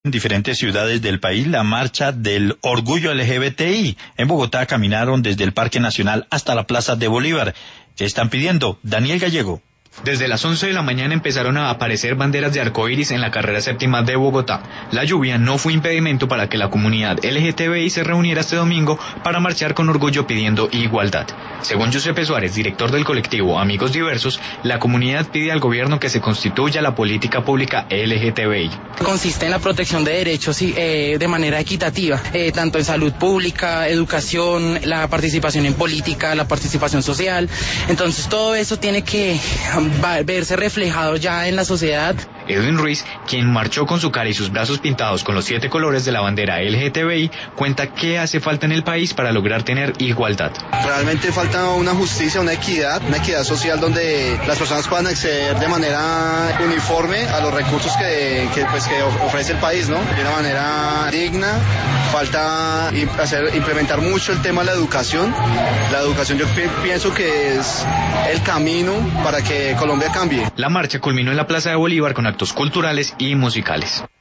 En diferentes ciudades del país, la marcha del orgullo LGBTI. En Bogotá caminaron desde el Parque Nacional hasta la Plaza de Bolívar. ¿Qué están pidiendo? Daniel Gallego. Desde las 11 de la mañana empezaron a aparecer banderas de arcoíris en la carrera séptima de Bogotá. La lluvia no fue impedimento para que la comunidad LGTBI se reuniera este domingo para marchar con orgullo pidiendo igualdad. Según Giuseppe Suárez, director del colectivo Amigos Diversos, la comunidad pide al gobierno que se constituya la política pública LGTBI. Consiste en la protección de derechos de manera equitativa, tanto en salud pública, educación, la participación en política, la participación social. Entonces todo eso tiene que verse reflejado ya en la sociedad. Edwin Ruiz, quien marchó con su cara y sus brazos pintados con los 7 colores de la bandera LGTBI, cuenta qué hace falta en el país para lograr tener igualdad. Realmente falta una justicia, una equidad social donde las personas puedan acceder de manera uniforme a los recursos que ofrece el país, ¿no? De una manera digna. Falta implementar mucho el tema de la educación. La educación yo pienso que es el camino para que Colombia cambie. La marcha culminó en la Plaza de Bolívar con actos culturales y musicales.